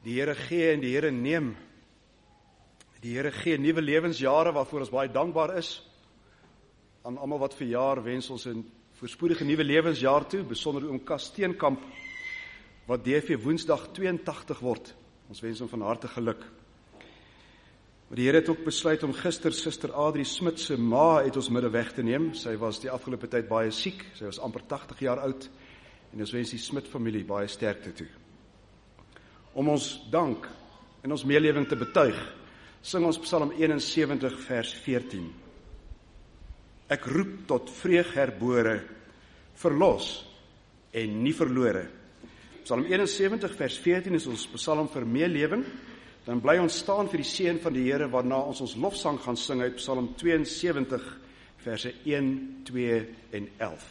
Die Here gee en die Here neem. Die Here gee nuwe lewensjare waarvoor ons baie dankbaar is. Aan almal wat verjaar wens ons 'n voorspoedige nuwe lewensjaar toe, besonder oom Kas Steenkamp wat DV Woensdag 82 word. Ons wens hom van harte geluk. Maar die Here het ook besluit om gister Suster Adrie Smit se ma uit ons midde weg te neem. Sy was die afgelope tyd baie siek. Sy was amper 80 jaar oud en ons wens die Smit familie baie sterkte toe. Om ons dank en ons meelewing te betuig, sing ons Psalm 71 vers 14. Ek roep tot vreug herbore, verlos en nie verlore. Psalm 71 vers 14 is ons psalm vir meelewing. Dan bly ons staan vir die seën van die Here, waarna ons lofsang gaan sing uit Psalm 72 verse 1, 2 en 11.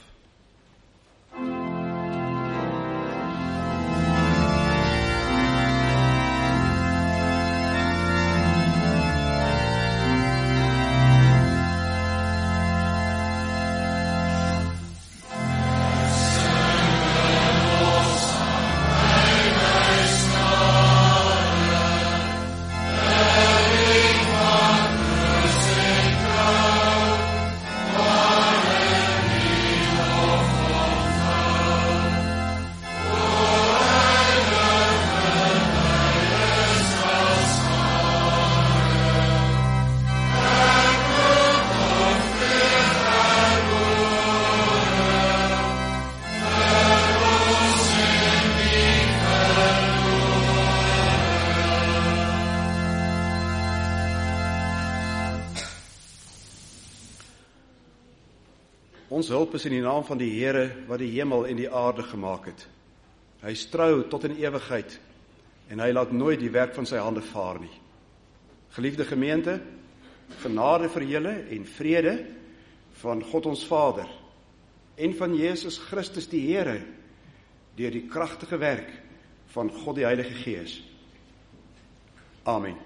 Ons hulp is in die naam van die Here wat die hemel en die aarde gemaak het. Hy is trou tot in ewigheid en hy laat nooit die werk van sy hande vaar nie. Geliefde gemeente, genade vir julle en vrede van God ons Vader en van Jesus Christus die Here deur die kragtige werk van God die Heilige Gees. Amen.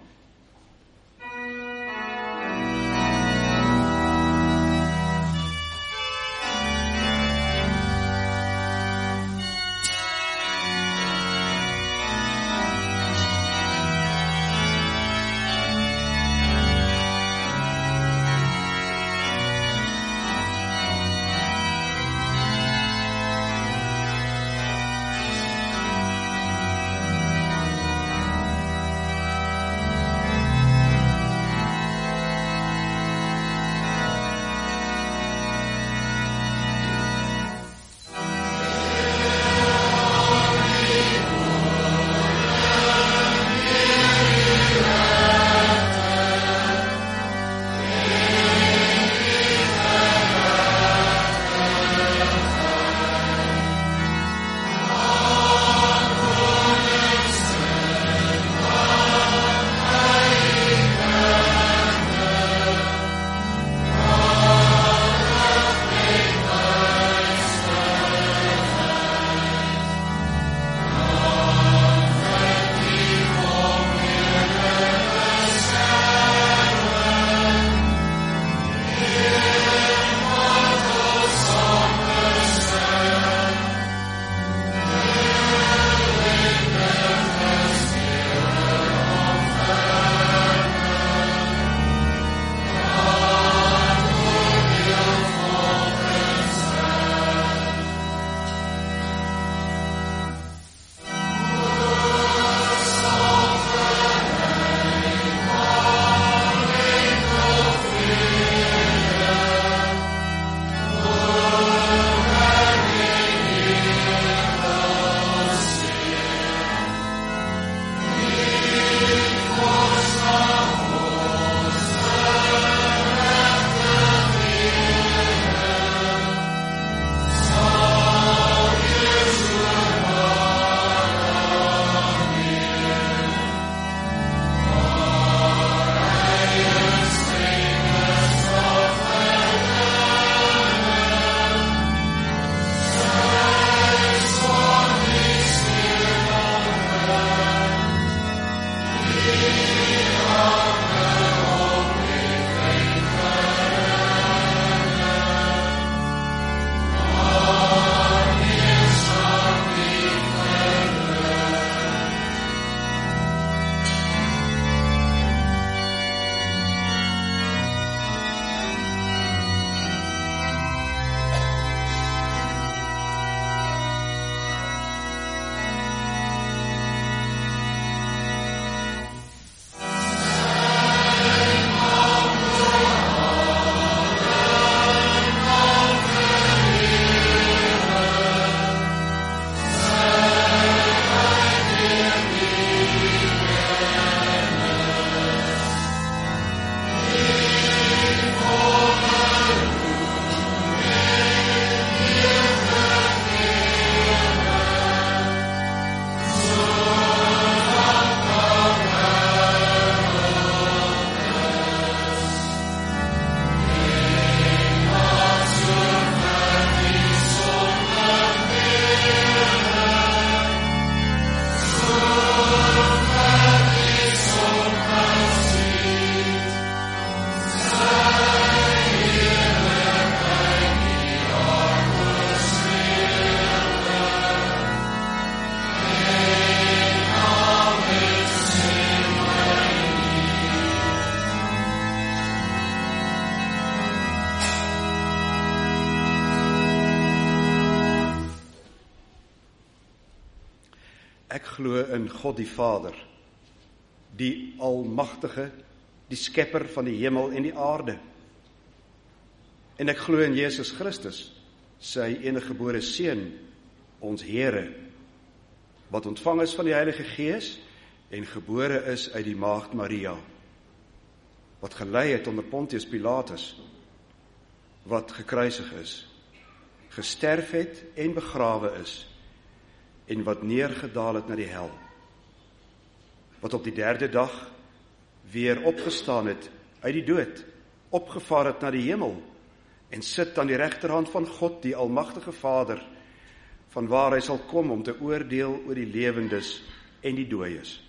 Ek glo in God die Vader, die Almagtige, die Skepper van die hemel en die aarde. En ek glo in Jesus Christus, sy eniggebore Seun, ons Here, wat ontvang is van die Heilige Gees en gebore is uit die maagd Maria, wat gelei het onder Pontius Pilatus, wat gekruisig is, gesterf het en begrawe is, en wat neergedaal het na die hel, wat op die 3de dag weer opgestaan het uit die dood, opgevaar het na die hemel, en sit aan die regterhand van God, die Almagtige Vader, vanwaar hy sal kom om te oordeel oor die lewendes en die dooies.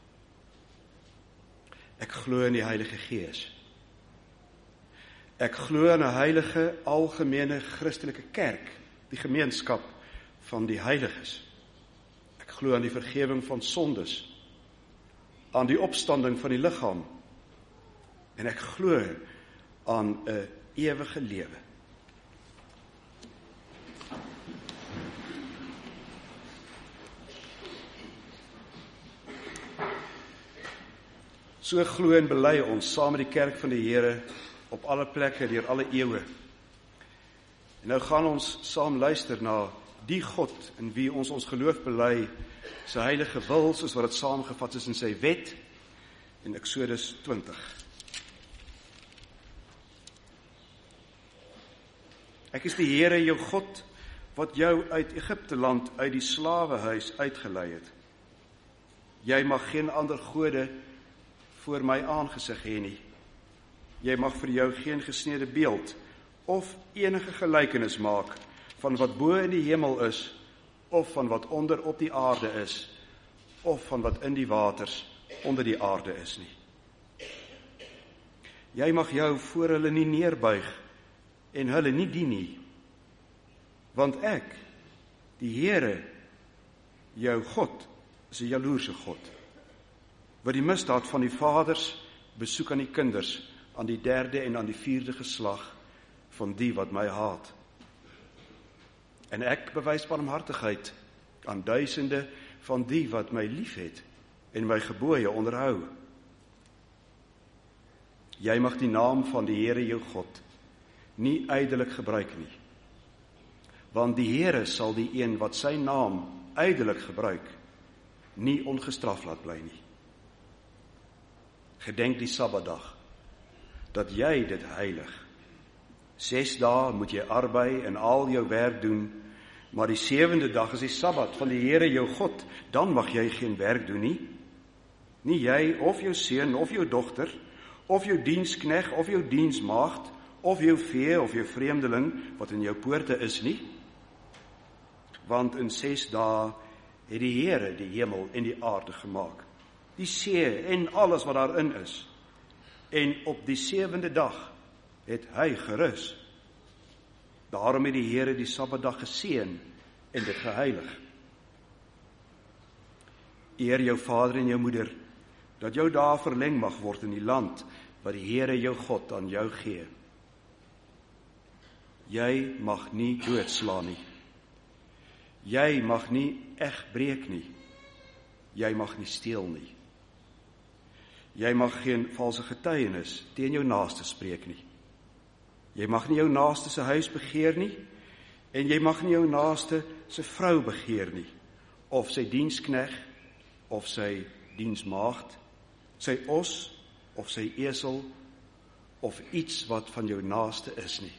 Ek glo in die Heilige Gees. Ek glo in 'n heilige, algemene Christelike kerk, die gemeenskap van die heiliges. Ek glo aan die vergewing van sondes, aan die opstanding van die liggaam, en ek glo aan 'n ewige lewe. So glo en bely ons saam met die kerk van die Here op alle plekke deur alle eeue. En nou gaan ons saam luister na die God in wie ons geloof bely, sy heilige wil, soos wat dit saamgevat is in sy wet, in Eksodus 20. Ek is die Here jou God, wat jou uit Egipte land, uit die slawehuis uitgelei het. Jy mag geen ander gode voor my aangesig hê nie. Jy mag vir jou geen gesneede beeld of enige gelykenis maak van wat bo in die hemel is, of van wat onder op die aarde is, of van wat in die waters onder die aarde is nie. Jy mag jou voor hulle nie neerbuig en hulle nie dien nie, want ek, die Here, jou God, is 'n jaloerse God, wat die misdaad van die vaders besoek aan die kinders, aan die 3de en aan die 4de geslag van die wat my haat. En ek bewys barmhartigheid aan duisende van die wat my liefhet en my gebooie onderhou. Jy mag die naam van die Here jou God nie ydelik gebruik nie, want die Here sal die een wat sy naam ydelik gebruik, nie ongestraf laat bly nie. Gedenk die Sabbatdag, dat jy dit heilig. 6 dae moet jy arbei en al jou werk doen, maar die 7de dag is die Sabbat van die Here jou God, dan mag jy geen werk doen nie. Nie jy, of jou seun, of jou dogter, of jou dienskneg, of jou diensmaagd, of jou vee, of jou vreemdeling, wat in jou poorte is nie. Want in 6 dae het die Here die hemel en die aarde gemaak, die see en alles wat daarin is. En op die 7de dag het hy gerus. Daarom het die Here die Sabbatdag geseën en dit geheilig. Eer jou vader en jou moeder, dat jou dae verleng mag word in die land wat die Here jou God aan jou gee. Jy mag nie doodslaan nie. Jy mag nie egbreek nie. Jy mag nie steel nie. Jy mag geen valse getuienis teen jou naaste spreek nie. Jy mag nie jou naaste se huis begeer nie, en jy mag nie jou naaste se vrou begeer nie, of sy dienskneg, of sy diensmaagd, sy os, of sy esel, of iets wat van jou naaste is nie.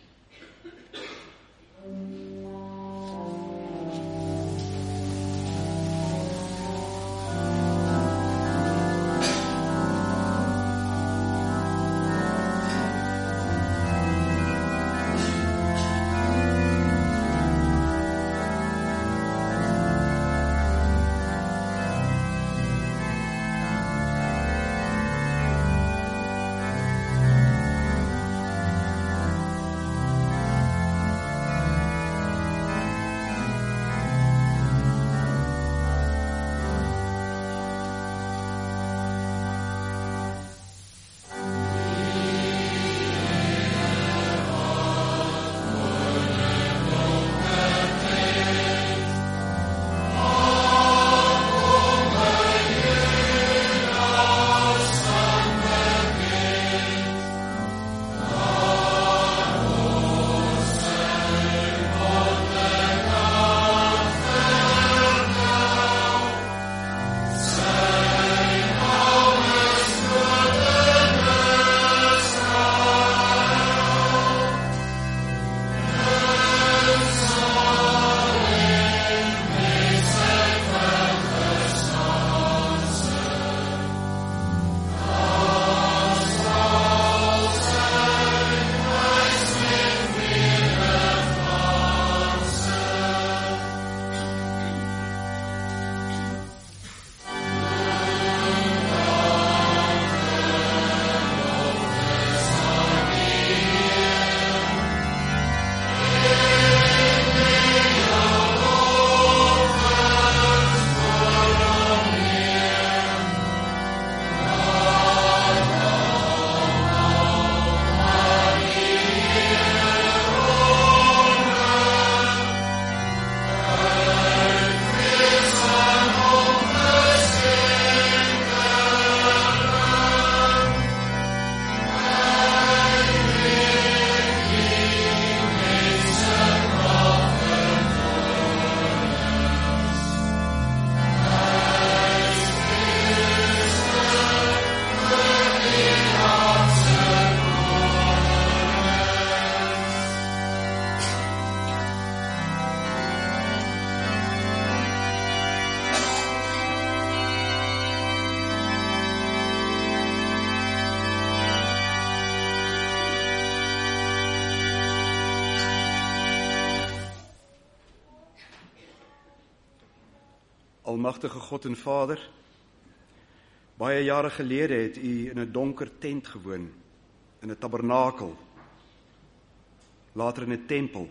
Almagtige God en Vader, baie jare gelede het U in 'n donker tent gewoon, in 'n tabernakel, later in 'n tempel.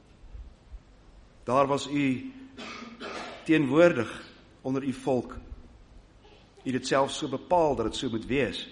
Daar was U teenwoordig onder U volk. U het dit self so bepaal dat dit so moet wees.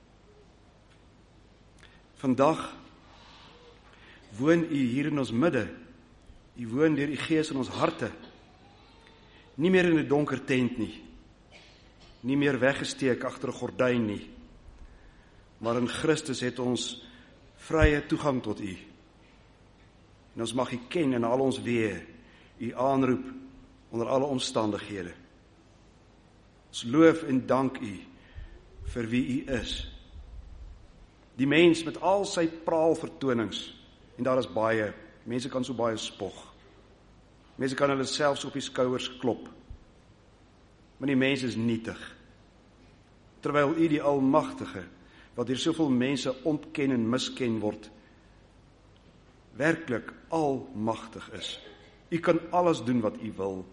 Vandag woon U hier in ons midde. U woon deur U Gees in ons harte. Nie meer in 'n donker tent nie meer weggesteek agter 'n gordyn nie, maar in Christus het ons vrye toegang tot U. En ons mag U ken in al ons weë, U aanroep onder alle omstandighede. Ons loof en dank U vir wie U is. Die mens met al sy praalvertonings, en daar is baie, mense kan so baie spog. Mense kan hulle selfs op die skouers klop. Maar die mens is nietig. Terwyl U die Almagtige, wat deur soveel mense ontken en misken word, werklik almagtig is. U kan alles doen wat U wil.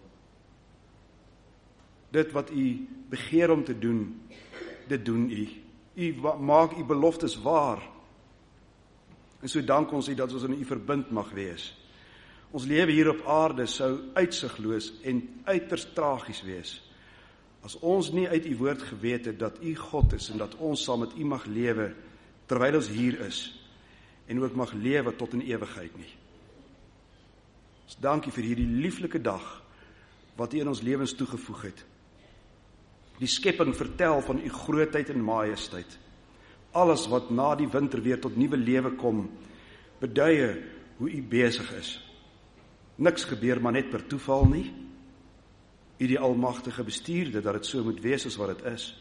Dit wat U begeer om te doen, dit doen U. U maak U beloftes waar. En so dank ons U dat ons in U verbind mag wees. Ons lewe hier op aarde sou uitsigloos en uiters tragies wees, as ons nie uit U woord geweet het dat U God is en dat ons saam met U mag lewe terwyl ons hier is en ook mag lewe tot in ewigheid nie. Ons dank U vir hierdie lieflike dag wat U in ons lewens toegevoeg het. Die skepping vertel van U grootheid en majesteit. Alles wat na die winter weer tot nuwe lewe kom, beduie hoe U besig is. Niks gebeur maar net per toeval nie. U die Almagtige bestuurde dat dit so moet wees as wat dit is.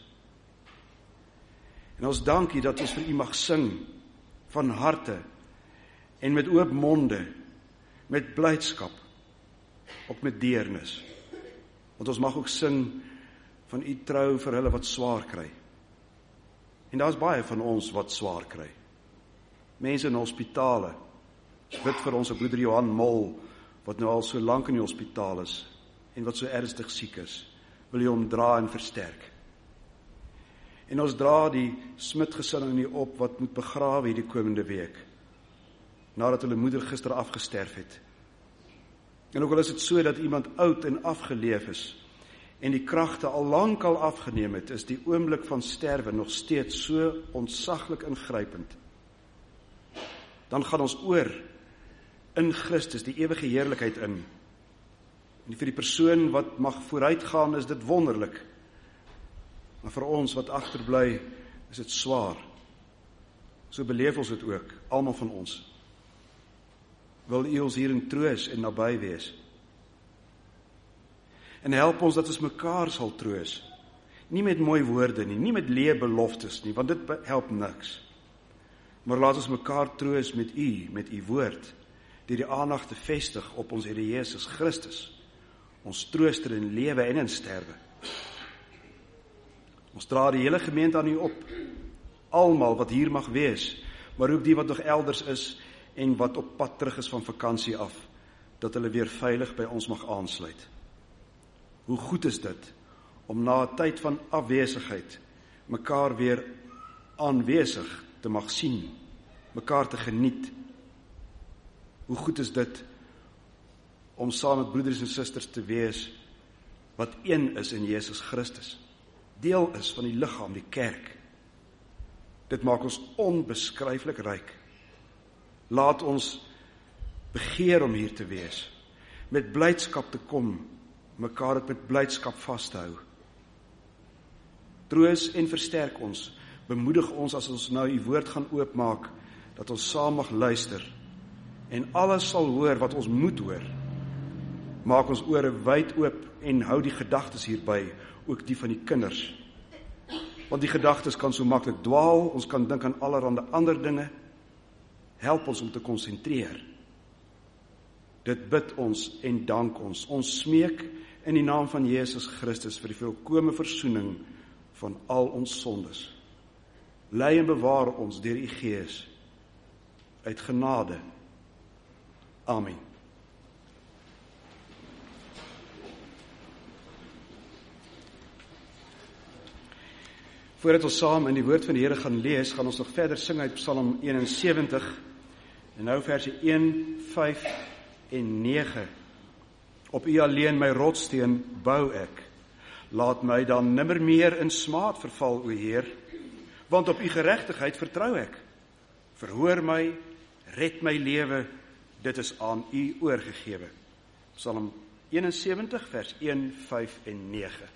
En ons dank U dat ons vir U mag sing van harte en met oop monde, met blydskap, ook met deernis. Want ons mag ook sing van U trou vir hulle wat swaar kry. En daar is baie van ons wat swaar kry. Mense in hospitale, bid vir ons broeder Johan Mol, wat nou al so lank in die hospitaal is, en wat so ernstig siek is, wil U hom dra en versterk. En ons dra die Smit gesin in U op, wat moet begrawe hierdie komende week, nadat hulle moeder gister afgesterf het. En ook al is dit so dat iemand oud en afgeleef is, en die kragte al lank al afgeneem het, is die oomblik van sterwe nog steeds so ontsaglik ingrypend. Dan gaan ons oor in Christus die ewige heerlikheid in. En vir die persoon wat mag vooruitgaan, is dit wonderlik. Maar vir ons wat agterbly, is dit swaar. So beleef ons dit ook, almal van ons. Wil U ons hierin troos en naby wees. En help ons dat ons mekaar sal troos. Nie met mooi woorde nie met leë beloftes nie, want dit help niks. Maar laat ons mekaar troos met U woord, deur die aandag te vestig op ons Here Jesus Christus, ons trooster in lewe en in sterwe. Ons dra die hele gemeente aan U op, almal wat hier mag wees, maar ook die wat nog elders is en wat op pad terug is van vakansie af, dat hulle weer veilig by ons mag aansluit. Hoe goed is dit om na 'n tyd van afwesigheid mekaar weer aanwesig te mag sien, mekaar te geniet. Hoe goed is dit om saam met broeders en susters te wees wat een is in Jesus Christus, deel is van die liggaam, die kerk. Dit maak ons onbeskryflik ryk. Laat ons begeer om hier te wees, met blydskap te kom, mekaar dit met blydskap vas te hou. Troos en versterk ons, bemoedig ons as ons nou U woord gaan oopmaak, dat ons saam mag luister, en alles sal hoor wat ons moet hoor. Maak ons ore wyd oop en hou die gedagtes hierby, ook die van die kinders. Want die gedagtes kan so maklik dwaal, ons kan dink aan allerhande ander dinge. Help ons om te konsentreer. Dit bid ons en dank ons. Ons smeek in die naam van Jesus Christus vir die volkome versoening van al ons sondes. Lei en bewaar ons deur U Gees uit genade. Amen. Voordat ons saam in die woord van die Here gaan lees, gaan ons nog verder sing uit Psalm 71, en nou verse 1, 5 en 9. Op U alleen my rotssteen bou ek, laat my dan nimmer meer in smaad verval, o Heer, want op U geregtigheid vertrou ek. Verhoor my, red my lewe, dit is aan U oorgegewe. Psalm 71, vers 1, 5 en 9.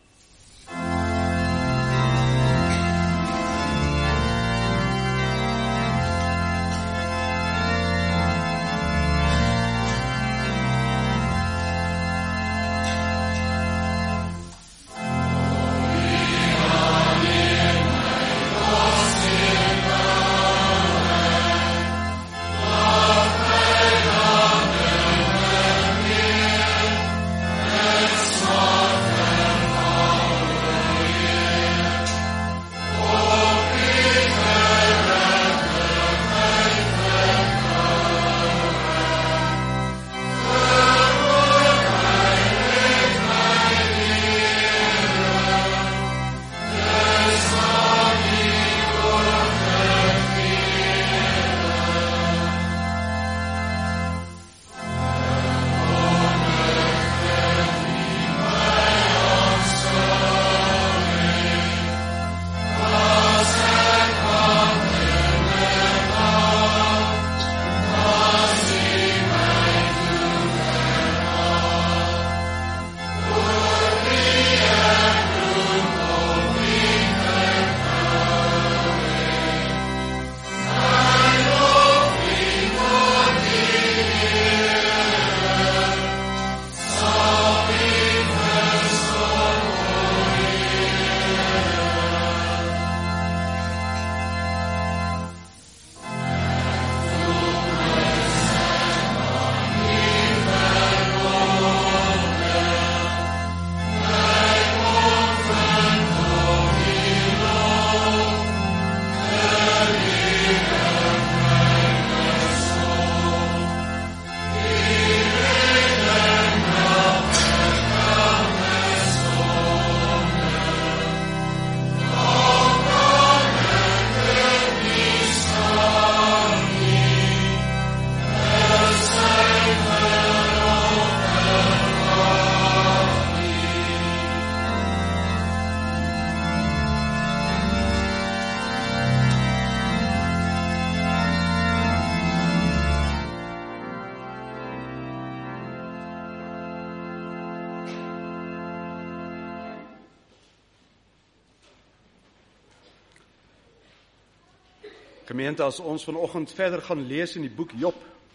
Gemeente, as ons vanoggend verder gaan lees in die boek Job,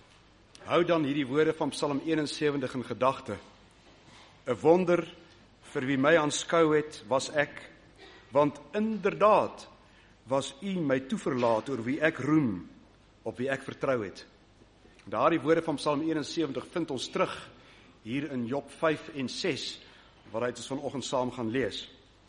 hou dan hierdie woorde van Psalm 71 in gedagte. 'n Wonder vir wie my aanskou het, was ek, want inderdaad was U my toeverlaat oor wie ek roem, op wie ek vertrou het. Daardie woorde van Psalm 71 vind ons terug hier in Job 5 en 6, waaruit ons vanoggend saam gaan lees.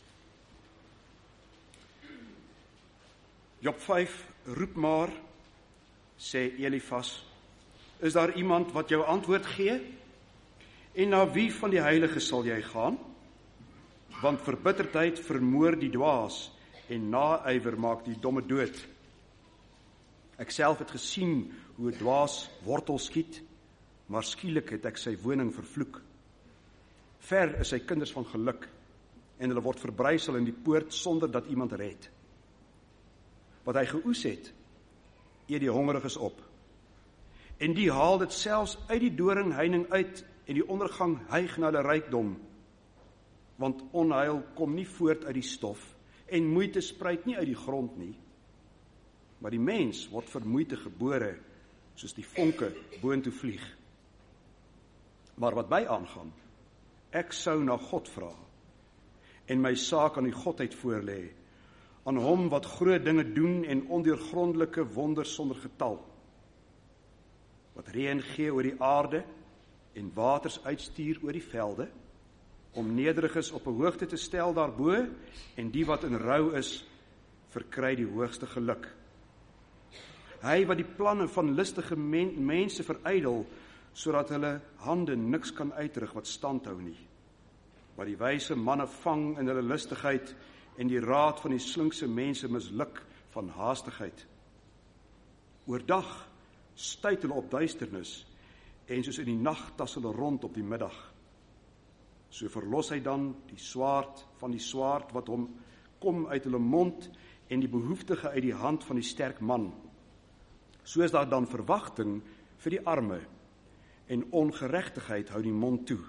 Job 5, roep maar, sê Elifas, is daar iemand wat jou antwoord gee? En na wie van die heiliges sal jy gaan? Want verbitterdheid vermoor die dwaas, en naaiwer maak die domme dood. Ek self het gesien hoe 'n dwaas wortel skiet, maar skielik het ek sy woning vervloek. Ver is sy kinders van geluk, en hulle word verbrysel in die poort sonder dat iemand red. Wat hy geoes het, eet die hongeriges op. En die haal dit selfs uit die doringheining uit, en die ondergang hyg na hulle rykdom. Want onheil kom nie voort uit die stof, en moeite spruit nie uit die grond nie. Maar die mens word vir moeite gebore, soos die vonke boontoe vlieg. Maar wat my aangaan, ek sou na God vra, en my saak aan die Godheid voorlê, aan hom wat groot dinge doen en ondeurgrondelike wonders sonder getal. Wat reën gee oor die aarde en waters uitstuur oor die velde, om nederiges op 'n hoogte te stel daarbo, en die wat in rou is, verkry die hoogste geluk. Hy wat die planne van listige mense verydel, sodat hulle hande niks kan uitrig wat stand hou nie. Wat die wyse manne vang in hulle listigheid, en die raad van die slinkse mense misluk van haastigheid. Oordag stuit hulle op duisternis, en soos in die nag tas hulle rond op die middag. So verlos hy dan die swaard van die swaard wat hom kom uit hulle mond, en die behoeftige uit die hand van die sterk man. So is daar dan verwagting vir die arme, en ongeregtigheid hou die mond toe.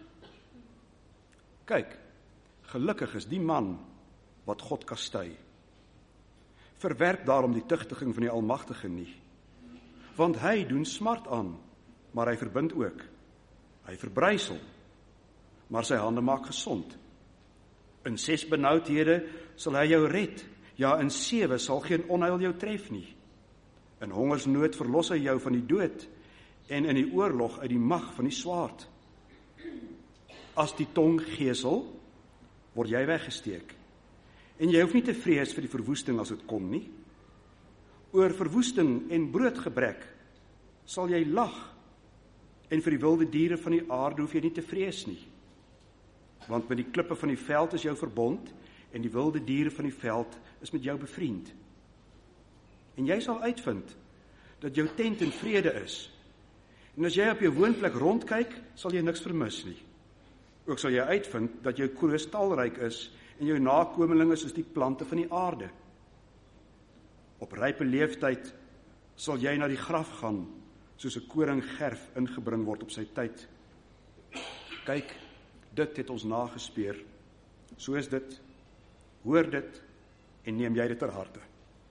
Kyk, gelukkig is die man wat God kastei. Verwerp daarom die tugtiging van die Almagtige nie, want hy doen smart aan, maar hy verbind ook. Hy verbrysel, maar sy hande maak gesond. In 6 benoudhede sal hy jou red, ja, in 7 sal geen onheil jou tref nie. In hongersnood verlos hy jou van die dood, en in die oorlog uit die mag van die swaard. As die tong gesel, word jy weggesteek. En jy hoef nie te vrees vir die verwoesting as dit kom nie. Oor verwoesting en broodgebrek sal jy lag, en vir die wilde diere van die aarde hoef jy nie te vrees nie. Want met die klippe van die veld is jou verbond, en die wilde diere van die veld is met jou bevriend. En jy sal uitvind dat jou tent in vrede is. En as jy op jou woonplek rondkyk, sal jy niks vermis nie. Ook sal jy uitvind dat jou kroos talryk is, en jou nakomelinge soos die plante van die aarde. Op rype leeftyd sal jy na die graf gaan, soos 'n koringgerf ingebring word op sy tyd. Kyk, dit het ons nagespeur. So is dit, hoor dit, en neem jy dit ter harte.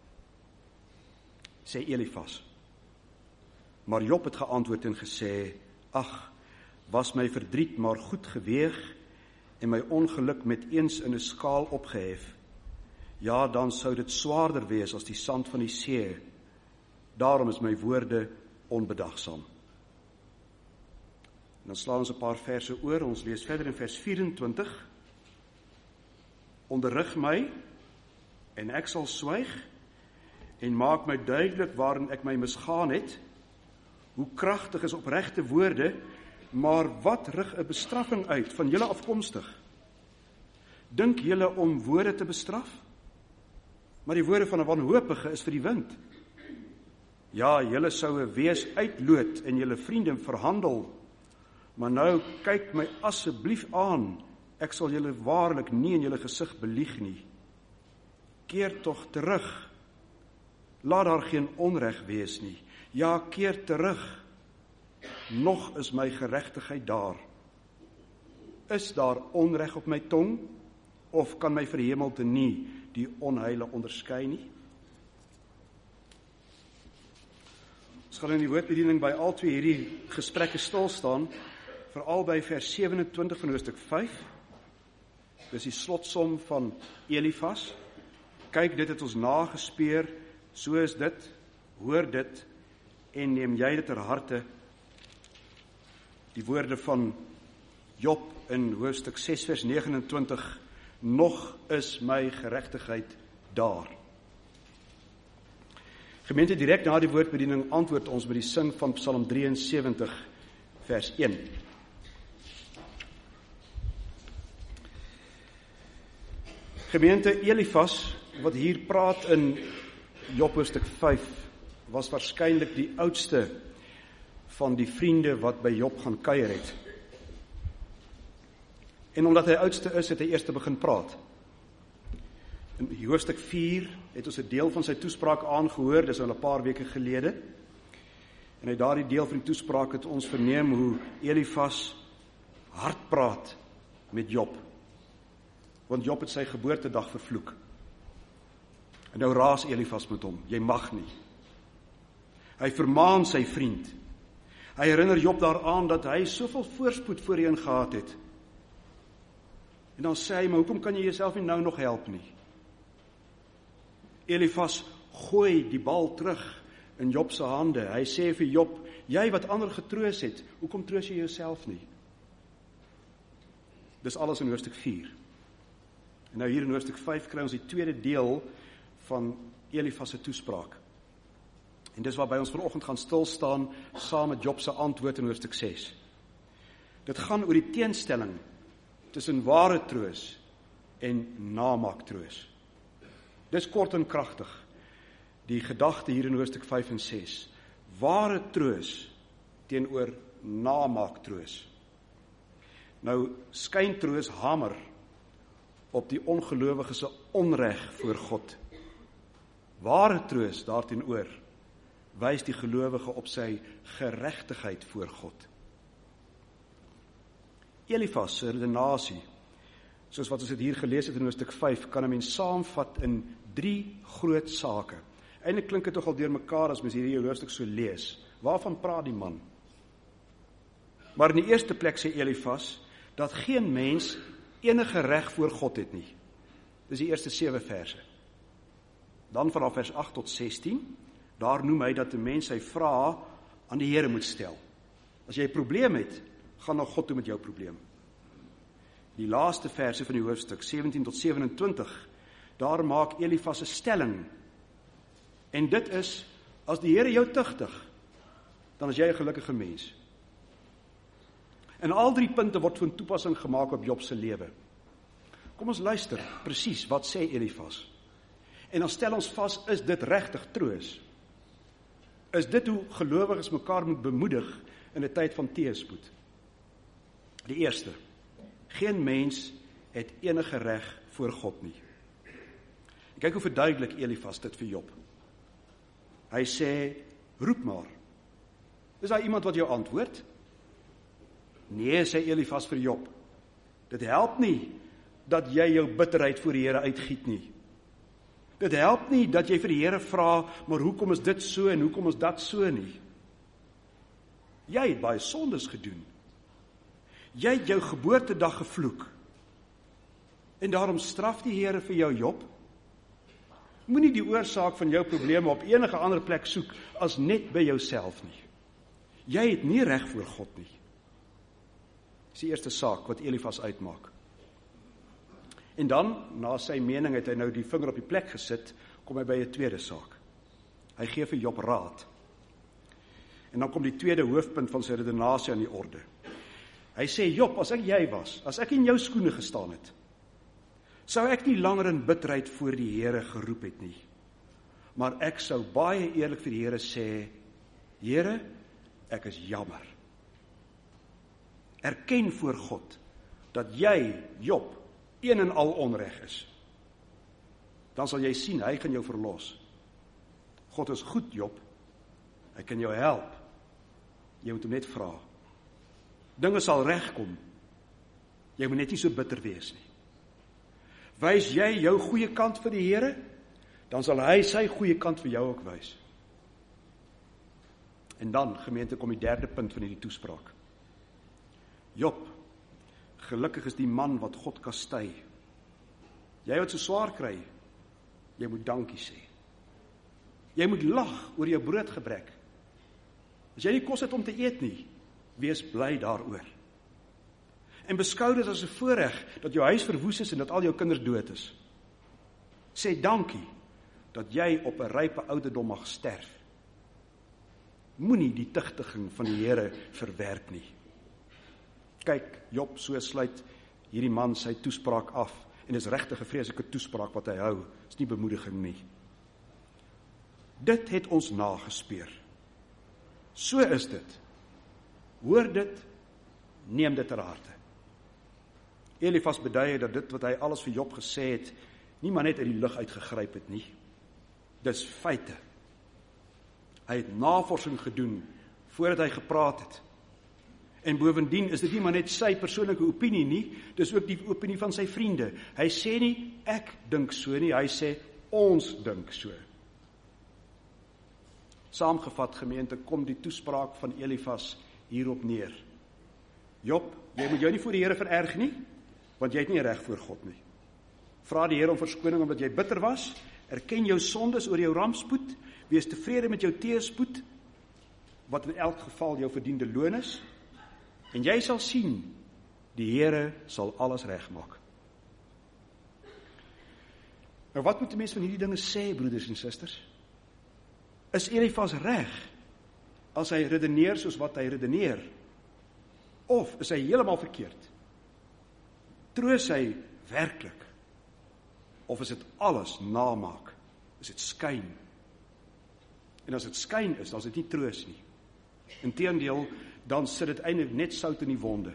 Sê Elifas. Maar Job het geantwoord en gesê, ag, was my verdriet maar goed geweeg, en my ongeluk met eens in 'n skaal opgehef. Ja, dan sou dit swaarder wees as die sand van die see. Daarom is my woorde onbedagsaam. En dan slaan ons 'n paar verse oor, ons lees verder in vers 24. Onderrig my, en ek sal swyg, en maak my duidelik waarin ek my misgaan het. Hoe kragtig is opregte woorde, maar wat rig 'n bestraffing uit van julle afkomstig? Dink julle om woorde te bestraf? Maar die woorde van 'n wanhoopige is vir die wind. Ja, julle sou 'n wees uitloot en julle vriende verhandel, maar nou kyk my asseblief aan, ek sal julle waarlik nie in julle gesig belieg nie. Keer tog terug, laat daar geen onreg wees nie. Ja, keer terug, nog is my geregtigheid daar. Is daar onreg op my tong, of kan my verhemelte nie die onheile onderskei nie? Ons gaan in die woordbediening by al twee hierdie gesprekke stil staan, veral by vers 27 van hoofstuk 5. Dis die slotsom van Elifas. Kyk, dit het ons nagespeur, so is dit, hoor dit, en neem jy dit ter harte. Die woorde van Job in hoofstuk 6 vers 29, nog is my geregtigheid daar. Gemeente, direk na die woordbediening antwoord ons met die sing van Psalm 73 vers 1. Gemeente, Elifas, wat hier praat in Job hoofstuk 5, was waarskynlik die oudste van die vriende wat by Job gaan kuier het. En omdat hy oudste is, het hy eers begin praat. In hoofstuk 4 het ons 'n deel van sy toespraak aangehoor, dis al 'n paar weke gelede. En uit daardie deel van die toespraak het ons verneem hoe Elifas hard praat met Job. Want Job het sy geboortedag vervloek. En nou raas Elifas met hom, jy mag nie. Hy vermaan sy vriend. Hy herinner Job daaraan dat hy soveel voorspoed voorheen gehad het. En dan sê hy, maar hoekom kan jy jouself nie nou nog help nie? Elifas gooi die bal terug in Job se hande. Hy sê vir Job, jy wat ander getroos het, hoekom troos jy jouself nie? Dis alles in hoofstuk 4. En nou hier in hoofstuk 5 kry ons die tweede deel van Elifas se toespraak. En dis waarby ons vanoggend gaan stil staan saam met Job se antwoord in hoofstuk 6. Dit gaan oor die teenstelling tussen ware troos en namaak troos. Dis kort en kragtig, die gedagte hier in hoofstuk 5 en 6. Ware troos teenoor namaak troos. Nou, skyn troos hamer op die ongelowige se onreg voor God. Ware troos daarteenoor wys die gelowige op sy geregtigheid voor God. Elifas se redenasie, soos wat ons dit hier gelees het in hoofstuk 5, kan 'n mens saamvat in 3 groot sake. Eintlik klink dit tog al deurmekaar as mens hierdie hoofstuk so lees. Waarvan praat die man? Maar in die eerste plek sê Elifas dat geen mens enige reg voor God het nie. Dis die eerste 7 verse. Dan vanaf vers 8 tot 16, daar noem hy dat 'n mens sy vrae aan die Here moet stel. As jy 'n probleem het, gaan na God toe met jou probleem. Die laaste verse van die hoofstuk, 17 tot 27, daar maak Elifas 'n stelling. En dit is, as die Here jou tugtig, dan is jy 'n gelukkige mens. En al 3 punte word van toepassing gemaak op Job se lewe. Kom ons luister presies wat sê Elifas. En dan stel ons vas, is dit regtig troos? Is dit hoe gelowiges mekaar moet bemoedig in 'n tyd van teëspoed? Die eerste, geen mens het enige reg voor God nie. En kyk hoe verduidelik Elifas dit vir Job. Hy sê, roep maar. Is daar iemand wat jou antwoord? Nee, sê Elifas vir Job. Dit help nie dat jy jou bitterheid voor die Here uitgiet nie. Dit help nie dat jy vir die Here vra, maar hoekom is dit so en hoekom is dat so nie? Jy het baie sondes gedoen. Jy het jou geboortedag gevloek. En daarom straf die Here vir jou, Job. Moenie die oorsaak van jou probleme op enige ander plek soek as net by jouself nie. Jy het nie reg voor God nie. Dis die eerste saak wat Elifas uitmaak. En dan, na sy mening het hy nou die vinger op die plek gesit, kom hy by 'n tweede saak. Hy gee vir Job raad. En dan kom die tweede hoofpunt van sy redenasie aan die orde. Hy sê, Job, as ek jy was, as ek in jou skoene gestaan het, sou ek nie langer in bitterheid voor die Here geroep het nie. Maar ek sou baie eerlik vir die Here sê, Here, ek is jammer. Erken voor God, dat jy, Job, een en al onreg is. Dan sal jy sien, hy kan jou verlos. God is goed, Job. Hy kan jou help. Jy moet hom net vra. Dinge sal regkom. Jy moet net nie so bitter wees nie. Wys jy jou goeie kant vir die Here, dan sal hy sy goeie kant vir jou ook wys. En dan, gemeente, kom die derde punt van hierdie toespraak. Job, gelukkig is die man wat God kastei. Jy wat so swaar kry, jy moet dankie sê. Jy moet lag oor jou broodgebrek. As jy nie kos het om te eet nie, wees bly daaroor. En beskou dit as 'n voorreg dat jou huis verwoes is en dat al jou kinders dood is. Sê dankie dat jy op 'n rype ouderdom mag sterf. Moenie die tugtiging van die Here verwerp nie. Kyk, Job, so sluit hierdie man sy toespraak af, en is regtig 'n vreeslike toespraak wat hy hou, is nie bemoediging nie. Dit het ons nagespeur. So is dit. Hoor dit, neem dit ter harte. Elifas beduie dat dit wat hy alles vir Job gesê het, nie maar net uit die lug uitgegryp het nie. Dis feite. Hy het navorsing gedoen, voordat hy gepraat het. En bovendien is dit nie maar net sy persoonlike opinie nie, dis ook die opinie van sy vriende. Hy sê nie, ek dink so nie, hy sê, ons dink so. Saamgevat, gemeente, kom die toespraak van Elifas hierop neer. Job, jy moet jou nie voor die Here vererg nie, want jy het nie reg voor God nie. Vra die Here om verskoning omdat jy bitter was, erken jou sondes oor jou rampspoed, wees tevrede met jou teëspoed, wat in elk geval jou verdiende loon is, en jy sal sien, die Here sal alles regmaak. Nou wat moet die mens van hierdie dinge sê, broeders en susters? Is Elifas reg, as hy redeneer soos wat hy redeneer? Of is hy heeltemal verkeerd? Troos hy werklik? of is dit alles namaak? Is dit skyn? En as dit skyn is, dan is dit nie troos nie. Inteendeel, dan sit dit eintlik net sout in die wonde.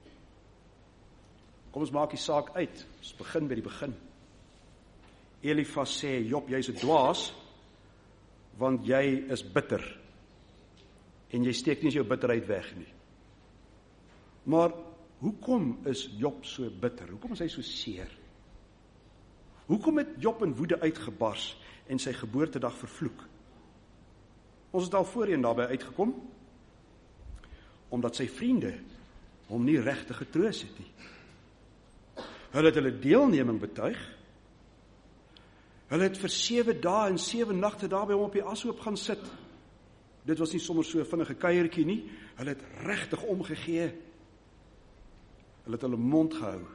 Kom ons maak die saak uit. Ons begin by die begin. Elifas sê, Job, jy is 'n dwaas, want jy is bitter. En jy steek nie jou bitterheid weg nie. Maar hoekom is Job so bitter? Hoekom is hy so seer? Hoekom het Job in woede uitgebars en sy geboortedag vervloek? Ons het al voorheen daarby uitgekom, omdat sy vriende hom nie regtig getroos het nie. Hulle het hulle deelneming betuig. Hulle het vir 7 dae en 7 nagte daar by hom op die ashoop gaan sit. Dit was nie sommer so 'n vinnige kuiertjie nie. Hulle het regtig omgegee. Hulle het hulle mond gehou.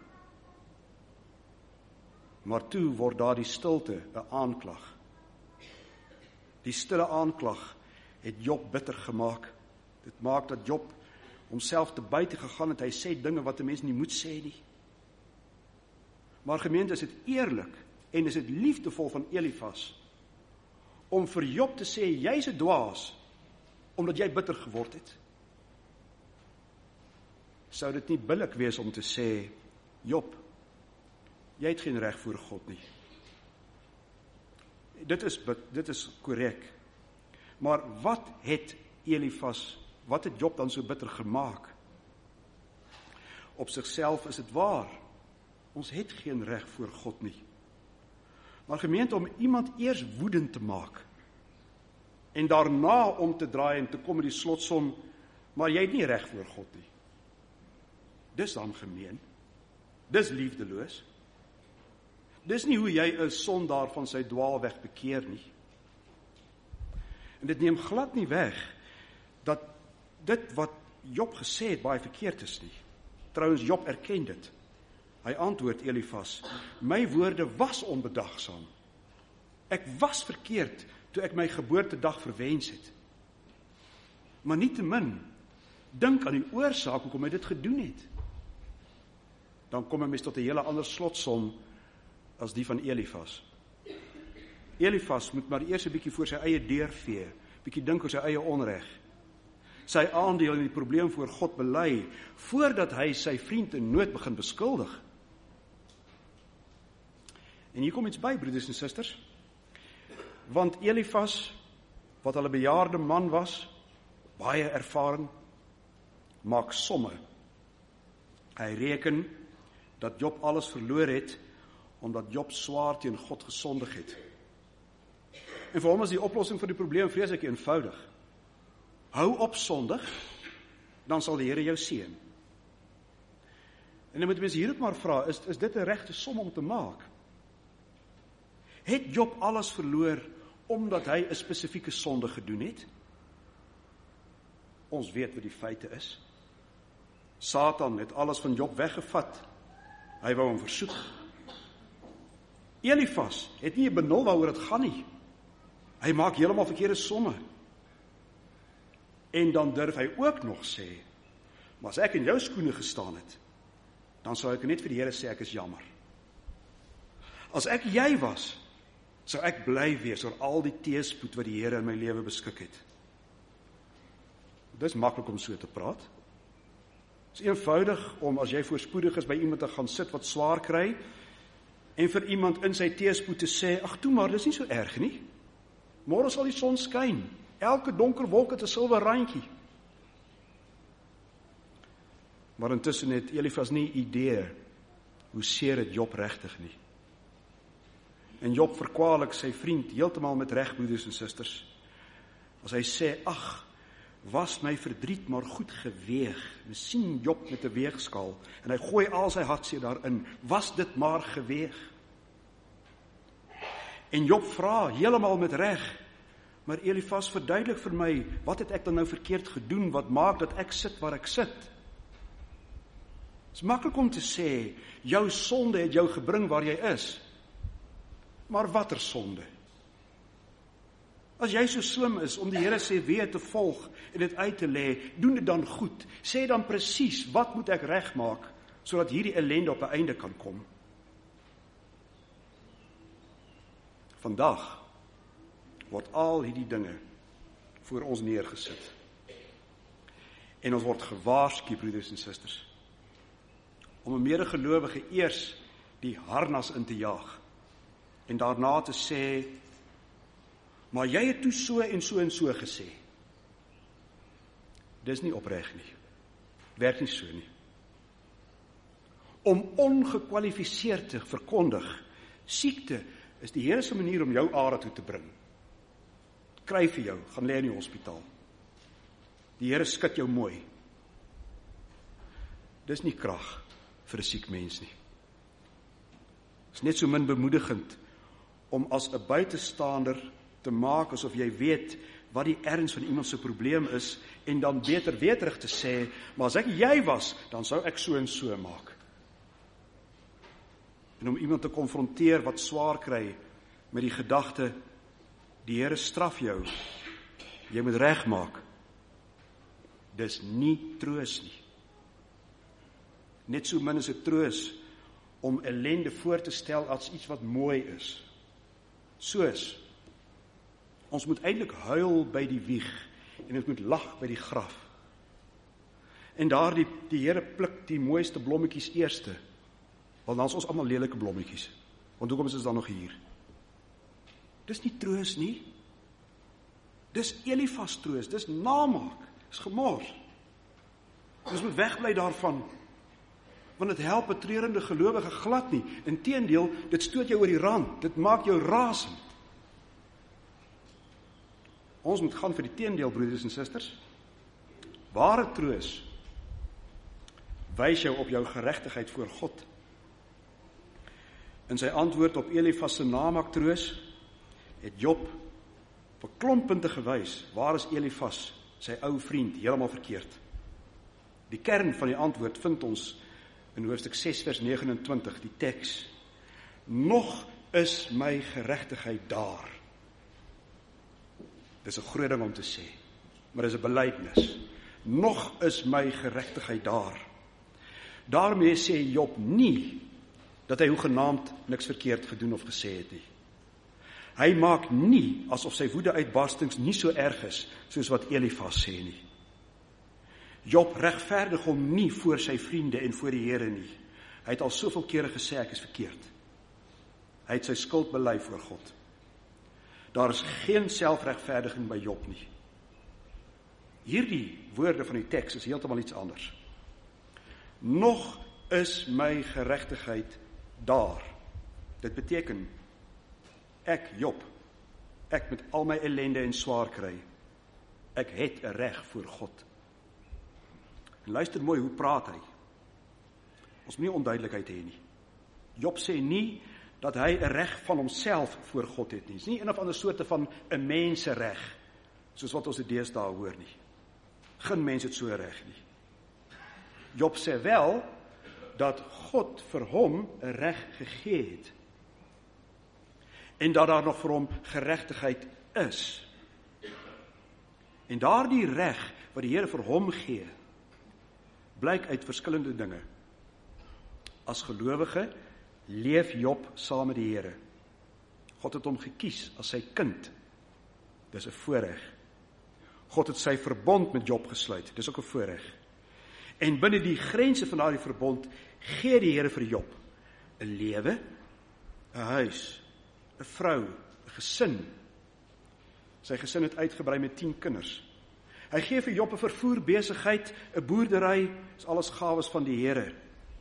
Maar toe word daar die stilte 'n aanklag. Die stille aanklag het Job bitter gemaak. Dit maak dat Job homself te buite gegaan het. Hy sê dinge wat 'n mens nie moet sê nie. Maar gemeente, is dit eerlik en is dit liefdevol van Elifas om vir Job te sê, jy's 'n dwaas, omdat jy bitter geword het? Sou dit nie billik wees om te sê, Job, jy het geen reg voor God nie. Dit is korrek. Maar wat het Job dan so bitter gemaak? Op sigself is dit waar. Ons het geen reg voor God nie. Maar gemeente, om iemand eers woedend te maak en daarna om te draai en te kom met die slotsom, maar jy het nie reg voor God nie. Dis dan gemeen. Dis liefdeloos. Dis nie hoe jy 'n sondaar van sy dwaalweg bekeer nie. En dit neem glad nie weg dat dit wat Job gesê het baie verkeerd is nie. Trouwens, Job erken dit. Hy antwoord Elifas, my woorde was onbedagsaam. Ek was verkeerd toe ek my geboortedag verwens het. Maar nietemin, dink aan die oorsaak hoekom hy dit gedoen het. Dan kom 'n mens tot 'n hele ander slotsom as die van Elifas. Elifas moet maar eers 'n bietjie voor sy eie deur vee, bietjie dink oor sy eie onreg. Sy aandeel in die probleem voor God bely, voordat hy sy vriend in nood begin beskuldig. En hier kom iets by, broeders en susters. Want Elifas, wat al 'n bejaarde man was, baie ervaren, maak somme. Hy reken dat Job alles verloor het, omdat Job swaar teen God gesondig het. En vir hom is die oplossing vir die probleem vreeslik eenvoudig. Hou op sondig, dan sal die Here jou seën. En dan moet mense hierop maar vra, is dit 'n regte som om te maak? Het Job alles verloor, omdat hy 'n spesifieke sonde gedoen het? Ons weet wat die feite is. Satan het alles van Job weggevat. Hy wou hom versoek. Elifas het nie 'n benul waaroor dit gaan nie. Hy maak heeltemal verkeerde somme. En dan durf hy ook nog sê, maar as ek in jou skoene gestaan het, dan sou ek net vir die Here sê ek is jammer. As ek jy was, sou ek bly wees oor al die teëspoed wat die Here in my lewe beskik het. Dis maklik om so te praat. Dit is eenvoudig om as jy voorspoedig is by iemand te gaan sit wat swaar kry, en vir iemand in sy teëspoed te sê, ag toe maar, dis nie so erg nie. Môre sal die son skyn. Elke donker wolk het 'n silwer randjie. Maar intussen het Elifas nie idee hoe seer het Job regtig nie. En Job verkwalik sy vriend heeltemal met reg, broeders en susters. As hy sê, ag, was my verdriet maar goed geweeg. Ons sien Job met 'n weegskaal en hy gooi al sy hartseer daarin. Was dit maar geweeg? En Job vra heeltemal met reg, maar Elifas verduidelik vir my, wat het ek dan nou verkeerd gedoen, wat maak dat ek sit waar ek sit? Het is maklik om te sê, jou sonde het jou gebring waar jy is. Maar watter sonde? As jy so slim is om die Here sê weer te volg en dit uit te lê, doen dit dan goed. Sê dan presies, wat moet ek regmaak, sodat hierdie ellende op 'n einde kan kom? Vandag word al hierdie dinge voor ons neergesit. En ons word gewaarsku, broeders en susters, om 'n medegelowige eers die harnas in te jaag en daarna te sê, maar jy het toe so en so en so gesê. Dis nie opreg nie. Werk nie so nie. Om ongekwalifiseerd te verkondig, siekte is die Here se manier om jou are toe te bring. Kry vir jou, gaan lê in die hospitaal. Die Here skud jou mooi. Dis nie krag vir 'n siek mens nie. Is net so min bemoedigend om as 'n buitestander te maak asof jy weet wat die erns van iemand se probleem is en dan beter weer terug te sê, maar as ek jy was, dan sou ek so en so maak. En om iemand te konfronteer wat swaar kry met die gedagte, die Here straf jou, jy moet regmaak. Dis nie troos nie. Net so min is dit troos om ellende voor te stel as iets wat mooi is. Soos, ons moet eintlik huil by die wieg en ons moet lag by die graf. En daar die Here pluk die mooiste blommetjies eerste, want dan is ons almal lelike blommetjies. Want hoekom is ons dan nog hier? Dis nie troos nie. Dis Elifas troos, dis namaak, dis gemors. Ons moet wegbly daarvan, want dit help 'n treurende gelowige glad nie. Inteendeel, dit stoot jou oor die rand, dit maak jou rasend. Ons moet gaan vir die teendeel, broeders en susters. Ware troos wys jou op jou geregtigheid voor God. In sy antwoord op Elifas se namaak troos, het Job op 'n klomp punte gewys, waar is Elifas, sy ou vriend, heeltemal verkeerd. Die kern van die antwoord vind ons in hoofstuk 6 vers 29, die teks. Nog is my geregtigheid daar. Dis 'n groot ding om te sê, maar dis 'n belydenis. Nog is my geregtigheid daar. Daarmee sê Job nie dat hy hoegenaamd niks verkeerd gedoen of gesê het nie. Hy maak nie asof sy woede-uitbarstings nie so erg is soos wat Elifas sê nie. Job regverdig hom nie voor sy vriende en voor die Here nie. Hy het al soveel kere gesê ek is verkeerd. Hy het sy skuld bely voor God. Daar is geen selfregverdiging by Job nie. Hierdie woorde van die teks is heeltemal iets anders. Nog is my geregtigheid daar. Dit beteken, ek Job, ek met al my ellende en swaar kry, ek het 'n reg voor God. En luister mooi, hoe praat hy? Ons moet nie onduidelikheid hê nie. Job sê nie dat hy 'n reg van homself voor God het nie. Dit is nie een of ander soorte van 'n mensereg, soos wat ons dit deesdae hoor nie. Geen mens het so 'n reg nie. Job sê wel dat God vir hom 'n reg gegee het. En dat daar nog vir hom geregtigheid is. En daardie reg wat die Here vir hom gee, blyk uit verskillende dinge. As gelowige leef Job saam met die Here. God het hom gekies as sy kind. Dis 'n voorreg. God het sy verbond met Job gesluit. Dis ook 'n voorreg. En binne die grense van daardie verbond gee die Here vir Job 'n lewe, 'n huis, 'n vrou, 'n gesin. Sy gesin het uitgebrei met 10 kinders. Hy gee vir Job 'n vervoerbesigheid, 'n boerdery, is alles gawes van die Here.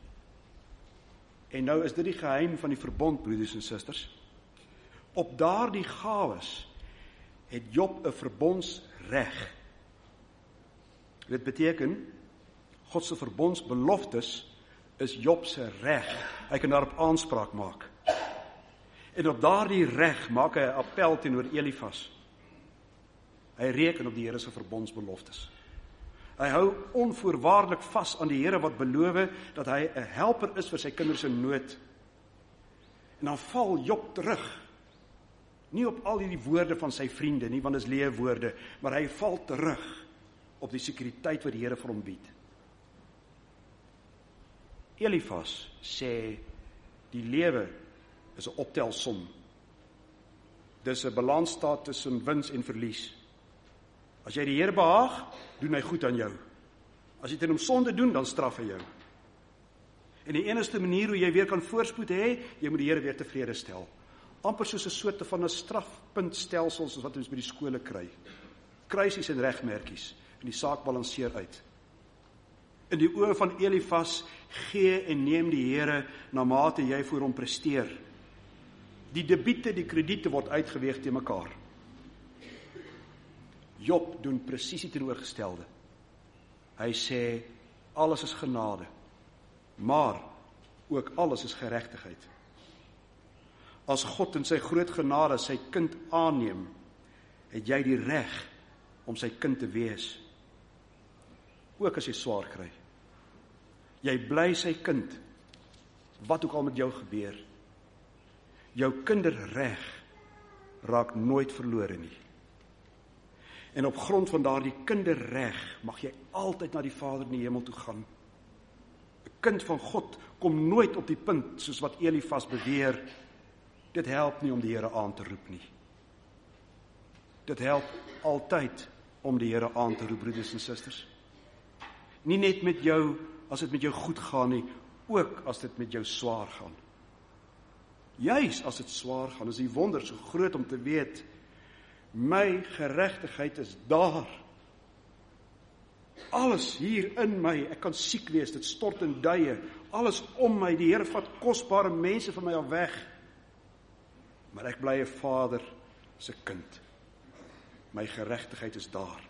En nou is dit die geheim van die verbond, broeders en susters. Op daardie gawes het Job 'n verbondsreg. Dit beteken, God se verbondsbeloftes is Job se reg. Hy kan daarop aanspraak maak. En op daardie reg maak hy 'n appel teenoor Elifas. Hy reken op die Here se verbondsbeloftes. Hy hou onvoorwaardelik vas aan die Here wat beloof dat hy 'n helper is vir sy kinders in nood. En dan val Job terug. Nie op al hierdie woorde van sy vriende nie, want dit is leë woorde, maar hy val terug op die sekuriteit wat die Here vir hom bied. Elifas sê die lewe is 'n optelsom. Dis 'n balansstaat tussen wins en verlies. As jy die Here behaag, doen hy goed aan jou. As jy teen hom sonde doen, dan straf hy jou. En die enigste manier hoe jy weer kan voorspoed hê, jy moet die Here weer tevrede stel. Amper soos 'n soort van 'n strafpuntstelsel soos wat ons by die skole kry. Kruisies en regmerkies, en die saak balanseer uit. In die oë van Elifas gee en neem die Here na mate jy voor hom presteer. Die debiete, die krediete word uitgeweeg te mekaar. Job doen presies die teenoorgestelde. Hy sê, alles is genade, maar ook alles is geregtigheid. As God in sy groot genade sy kind aanneem, het jy die reg om sy kind te wees. Ook as jy swaar kry. Jy bly sy kind, wat ook al met jou gebeur. Jou kinderreg raak nooit verlore nie. En op grond van daardie kinderreg mag jy altyd na die Vader in die hemel toe gaan. 'n Kind van God kom nooit op die punt soos wat Elifas beweer. Dit help nie om die Here aan te roep nie. Dit help altyd om die Here aan te roep, broeders en susters. Nie net met jou as dit met jou goed gaan nie, ook as dit met jou swaar gaan. Juis as dit swaar gaan, is die wonder so groot om te weet, my geregtigheid is daar. Alles hier in my, ek kan siek wees, dit stort in duie, alles om my, die Here vat kosbare mense van my af weg. Maar ek bly 'n Vader se kind. My geregtigheid is daar.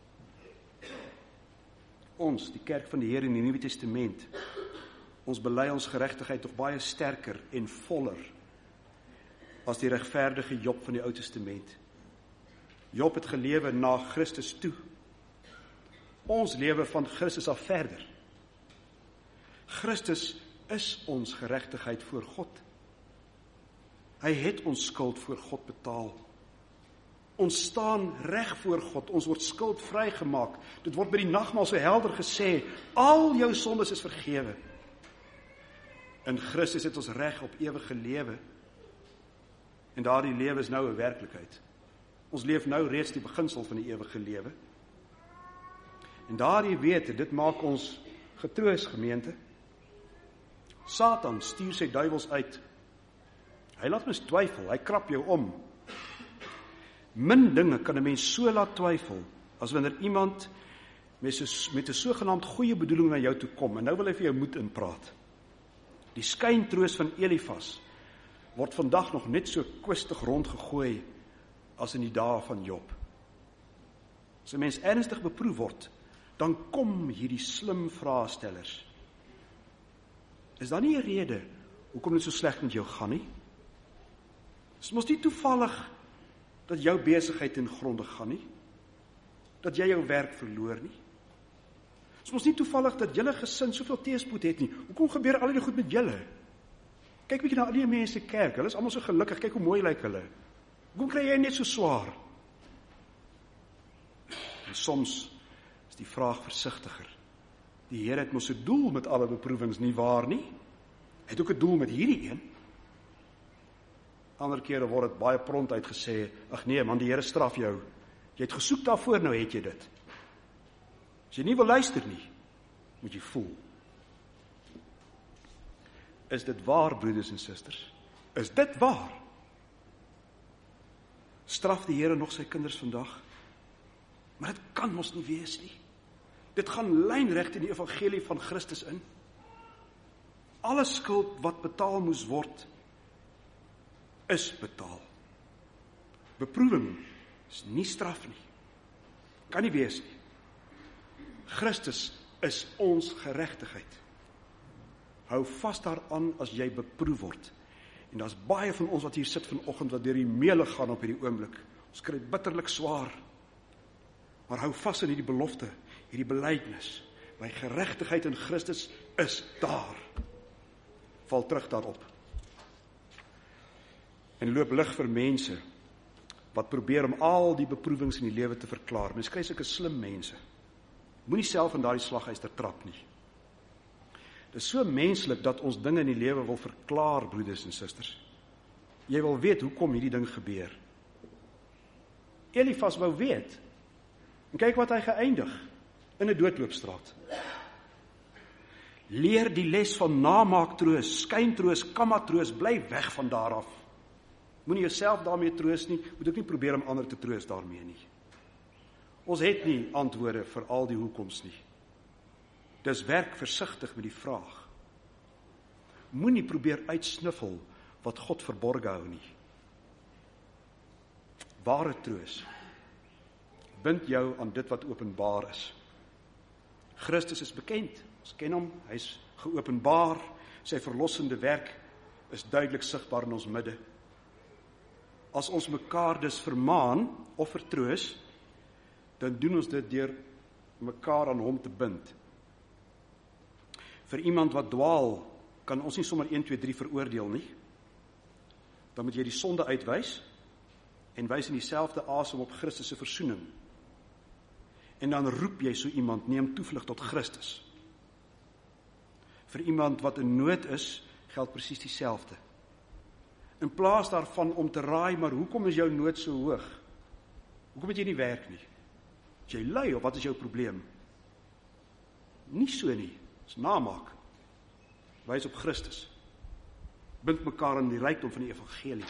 Ons, die kerk van die Here in die Nuwe Testament, ons bely ons geregtigheid nog baie sterker en voller as die regverdige Job van die Ou Testament. Job het gelewe na Christus toe. Ons lewe van Christus af verder. Christus is ons geregtigheid voor God. Hy het ons skuld voor God betaal. Ons staan reg voor God, ons word skuldvry gemaak. Dit word by die nagmaal so helder gesê, al jou sondes is vergewe. In Christus het ons reg op ewige lewe. En daardie lewe is nou 'n werklikheid. Ons leef nou reeds die beginsel van die ewige lewe. En daardie wete, dit maak ons getroos, gemeente. Satan stuur sy duiwels uit. Hy laat mens twyfel, hy krap jou om. Min dinge kan 'n mens so laat twyfel, as wanneer iemand met 'n sogenaamd goeie bedoeling na jou toe kom, en nou wil hy vir jou moed inpraat. Die skyntroos van Elifas word vandag nog net so kwistig rondgegooi as in die dae van Job. As 'n mens ernstig beproef word, dan kom hierdie slim vraestellers. Is daar nie 'n rede hoekom dit so sleg met jou gaan nie? Is mos nie toevallig dat jou besigheid ten gronde gaan nie? Dat jy jou werk verloor nie? Is mos nie toevallig dat julle gesin soveel teëspoed het nie? Hoekom gebeur al die goed met julle? Kyk bietjie na al die mense in die kerk, hulle is almal so gelukkig, kyk hoe mooi lyk hulle. Hoekom kry jy net so swaar? En soms is die vraag versigtiger. Die Here het mos 'n doel met alle beproewings, nie waar nie? Hy het ook 'n doel met hierdie een. Ander kere word dit baie prompt uitgesê, ag nee man, die Here straf jou. Jy het gesoek daarvoor, nou het jy dit. As jy nie wil luister nie, moet jy voel. Is dit waar, broeders en susters? Is dit waar? Straf die Here nog sy kinders vandag? Maar dit kan mos nie wees nie. Dit gaan lynreg in die evangelie van Christus in. Alle skuld wat betaal moes word, is betaal. Beproewing is nie straf nie. Kan nie wees nie. Christus is ons geregtigheid. Hou vas daaraan as jy beproef word. En daar's baie van ons wat hier sit vanoggend wat deur die meele gaan op hierdie oomblik. Ons kry bitterlik swaar. Maar hou vas in hierdie belofte, hierdie belydenis. My geregtigheid in Christus is daar. Val terug daarop. En loop lig vir mense wat probeer om al die beproewings in die lewe te verklaar. Mens kry sulke slim mense. Moenie self in daardie slaghuister trap nie. Dit is so menslik dat ons dinge in die lewe wil verklaar, broeders en susters. Jy wil weet hoekom hierdie ding gebeur. Elifas wou weet. En kyk wat hy geëindig, in 'n doodloopstraat. Leer die les van namaak troos, skyn troos, kamma troos, bly weg van daar af. Moenie jouself daarmee troos nie, moet ook nie probeer om ander te troos daarmee nie. Ons het nie antwoorde vir al die hoekoms nie. Dis werk versigtig met die vraag. Moenie probeer uitsniffel wat God verborge hou nie. Ware troos bind jou aan dit wat openbaar is. Christus is bekend, ons ken hom, hy is geopenbaar, sy verlossende werk is duidelik sigbaar in ons midde. As ons mekaar dus vermaan of vertroos, dan doen ons dit deur mekaar aan hom te bind. Vir iemand wat dwaal, kan ons nie sommer 1, 2, 3 veroordeel nie. Dan moet jy die sonde uitwys en wys in dieselfde asem op Christus se versoening. En dan roep jy so iemand, neem toevlug tot Christus. Vir iemand wat in nood is, geld presies dieselfde. In plaas daarvan om te raai, maar hoekom is jou nood so hoog? Hoekom het jy nie werk nie? Is jy lui of wat is jou probleem? Nie so nie, is namaak. Wys op Christus. Bind mekaar aan die rykdom van die evangelie.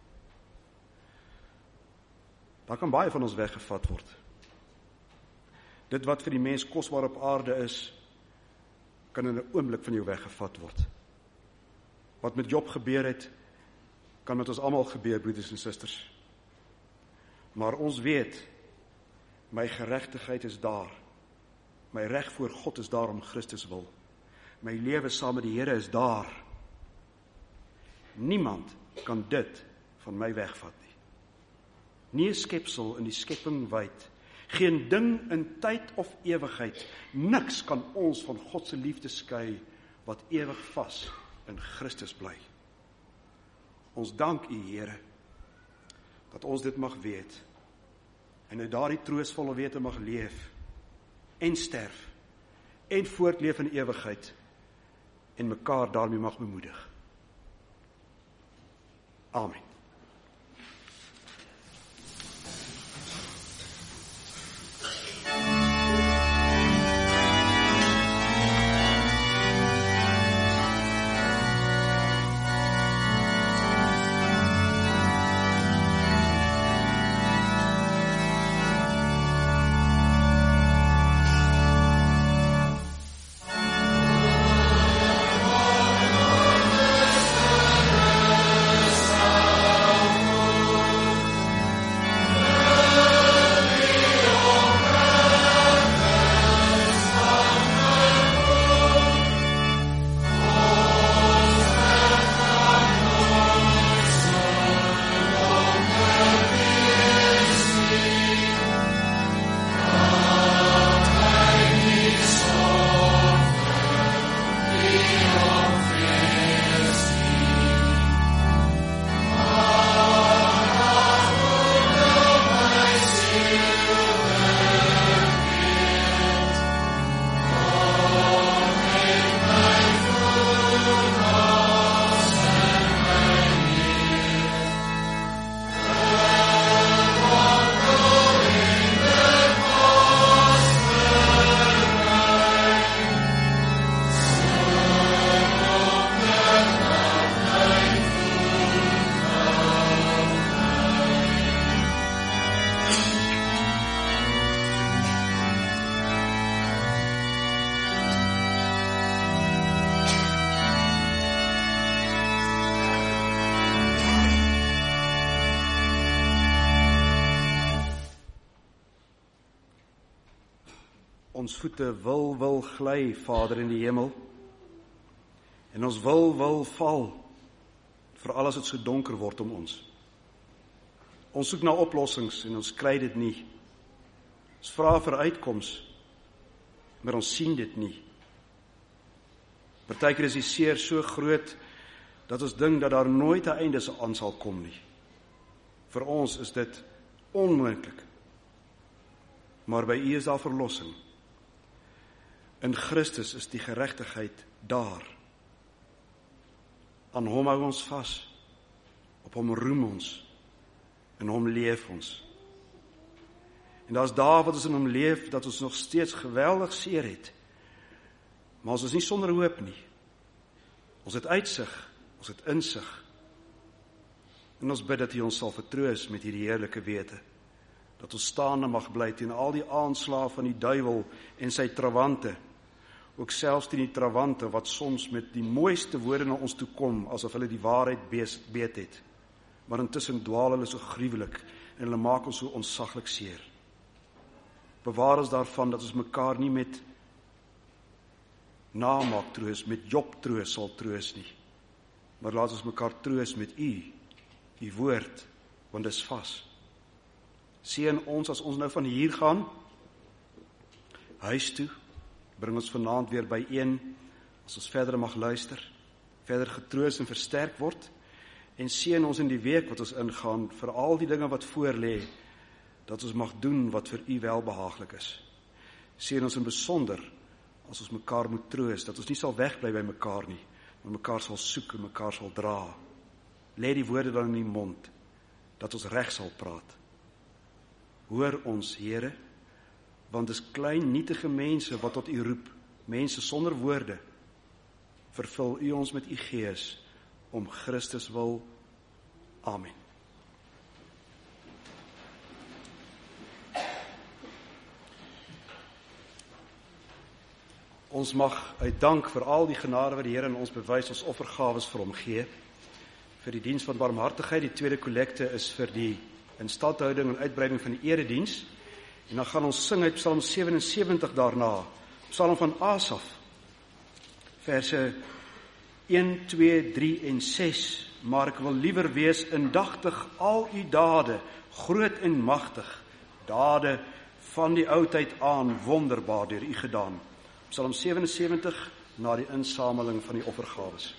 Daar kan baie van ons weggevat word. Dit wat vir die mens kosbaar op aarde is, kan in 'n oomblik van jou weggevat word. Wat met Job gebeur het, kan met ons almal gebeur, broeders en susters. Maar ons weet, my geregtigheid is daar. My reg voor God is daar om Christus wil. My lewe saam met die Here is daar. Niemand kan dit van my wegvat nie. Nie 'n skepsel in die skepping wyd. Geen ding in tyd of ewigheid. Niks kan ons van God se liefde skei wat ewig vas in Christus bly. Ons dank U, Here, dat ons dit mag weet en uit daardie troostvolle wete mag leef en sterf en voortleef in ewigheid en mekaar daarmee mag bemoedig. Amen. Ons voete wil gly, Vader in die hemel. En ons wil val, veral as dit so donker word om ons. Ons soek na oplossings en ons kry dit nie. Ons vra vir uitkoms, maar ons sien dit nie. Partykeer is die seer so groot, dat ons dink dat daar nooit 'n einde aan sal kom nie. Vir ons is dit onmoontlik. Maar by U is daar verlossing. In Christus is die geregtigheid daar. Aan hom hou ons vas, op hom roem ons, in hom leef ons. En daar's dae wat ons in hom leef, dat ons nog steeds geweldig seer het. Maar ons is nie sonder hoop nie. Ons het uitsig, ons het insig. En ons bid dat U ons sal vertroos met hierdie heerlike wete, dat ons staande mag bly teen al die aanslae van die duiwel en sy trawante, ook selfs teen die trawante wat soms met die mooiste woorde na ons toe kom, asof hulle die waarheid weet het. Maar intussen dwaal hulle so gruwelik en hulle maak ons so onsaglik seer. Bewaar ons daarvan dat ons mekaar nie met namaak troos, met Job troos sal troos nie, maar laat ons mekaar troos met U woord, want dis vas. Seën ons as ons nou van hier gaan, huis toe, bring ons vanaand weer byeen, as ons verder mag luister, verder getroos en versterk word, en seën ons in die week wat ons ingaan, vir al die dinge wat voor lê, dat ons mag doen wat vir U welbehaaglik is. Seën ons in besonder, as ons mekaar moet troos, dat ons nie sal wegbly by mekaar nie, maar mekaar sal soek en mekaar sal dra. Lê die woorde dan in die mond, dat ons reg sal praat. Hoor ons, Here, want dis klein nietige mense wat tot U roep, mense sonder woorde. Vervul U ons met U Gees, om Christus wil. Amen. Ons mag uit dank vir al die genade wat die Here in ons bewys, ons offergawes vir hom gee. Vir die diens van barmhartigheid, die tweede kollekte is vir die instandhouding en uitbreiding van die erediens. En dan gaan ons sing uit Psalm 77 daarna, Psalm van Asaf, verse 1, 2, 3 en 6. Maar ek wil liewer wees indagtig al U dade, groot en magtig, dade van die oudheid aan, wonderbaar deur U gedaan. Psalm 77, na die insameling van die offergawes.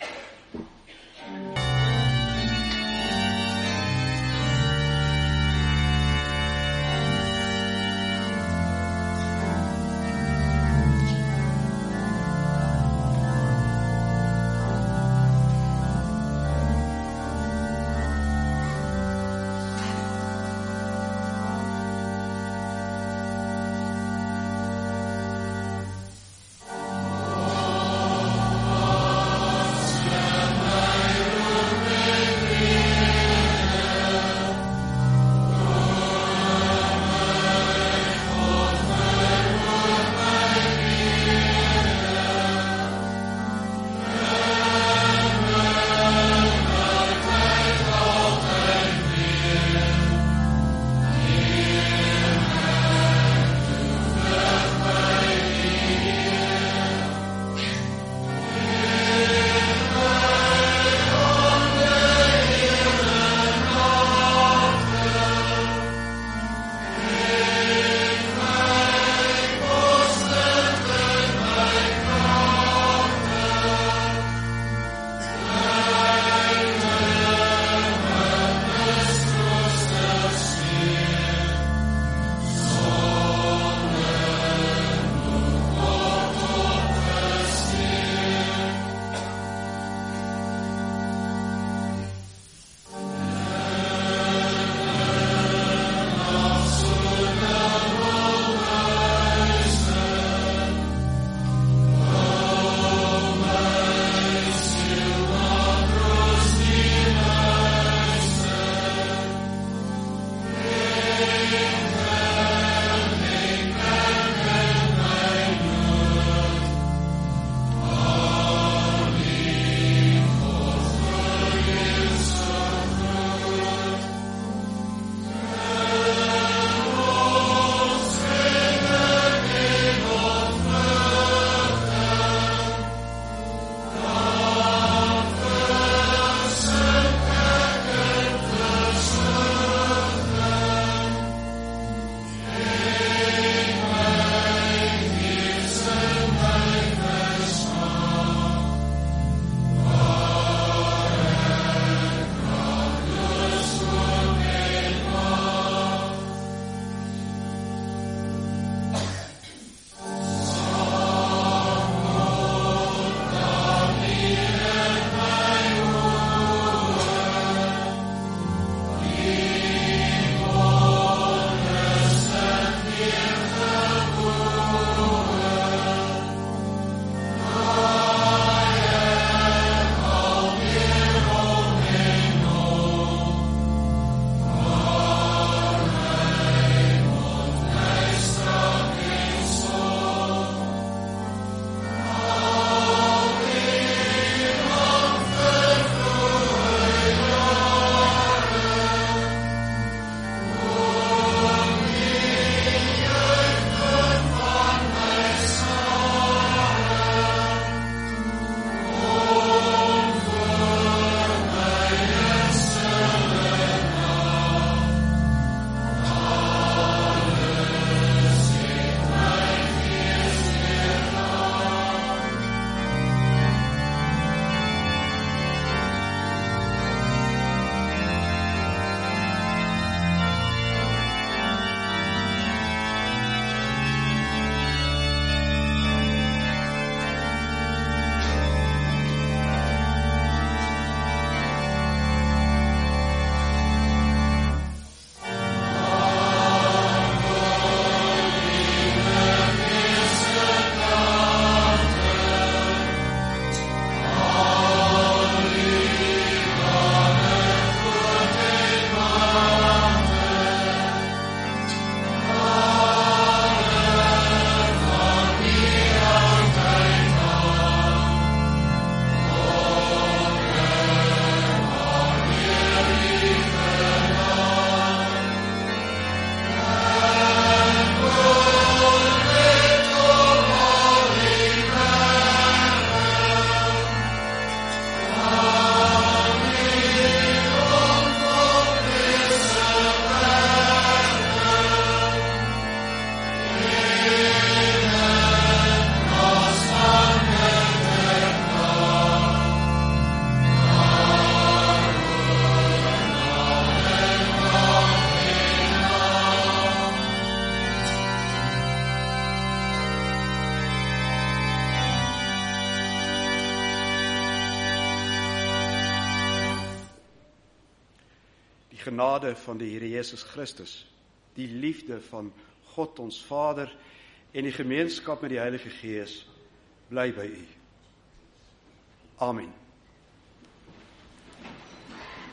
die genade van die Here Jesus Christus, die liefde van God ons Vader en die gemeenskap met die Heilige Gees bly by u. Amen.